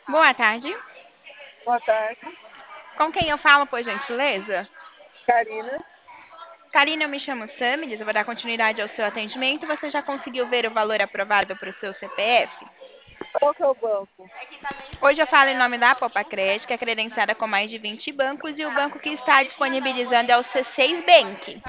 Boa tarde. Boa tarde, Com quem eu falo, por gentileza? Karina. Karina, eu me chamo Samilis, eu vou dar continuidade ao seu atendimento. Você já conseguiu ver o valor aprovado para o seu CPF? Qual que é o banco? Hoje eu falo em nome da Popacred, que é credenciada com mais de 20 bancos, e o banco que está disponibilizando é o C6 Bank.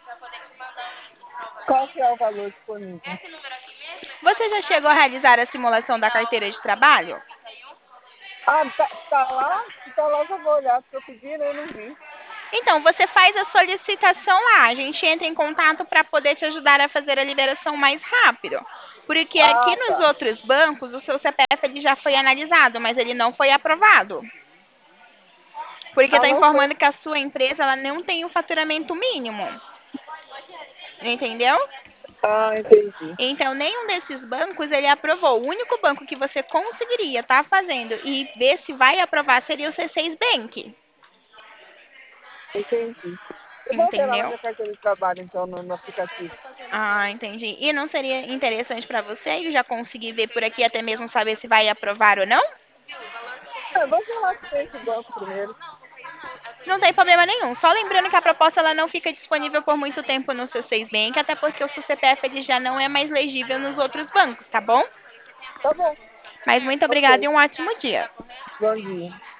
Qual que é o valor disponível? Você já chegou a realizar a simulação da carteira de trabalho? Ah, tá lá? Se tá lá, eu já vou olhar, porque eu pedi, né? Eu não vi. Então, você faz a solicitação lá. A gente entra em contato para poder te ajudar a fazer a liberação mais rápido. Porque aqui Ah, nos tá. outros bancos, o seu CPF ele já foi analisado, mas ele não foi aprovado. Porque Ah, está não foi. informando que a sua empresa ela não tem o faturamento mínimo. Entendeu? Ah, entendi. Então, nenhum desses bancos ele aprovou. O único banco que você conseguiria estar fazendo e ver se vai aprovar seria o C6 Bank. Entendi. Eu vou ver lá na Entendeu? minha carteira de trabalho, então, no aplicativo. Ah, entendi. E não seria interessante para você eu já conseguir ver por aqui até mesmo saber se vai aprovar ou não? Ah, vou ver lá se tem esse banco primeiro. Não tem problema nenhum. Só lembrando que a proposta ela não fica disponível por muito tempo no C6 Bank, até porque o seu CPF ele já não é mais legível nos outros bancos, tá bom? Tá bom, Mas muito obrigada ok. e um ótimo dia. Bom dia.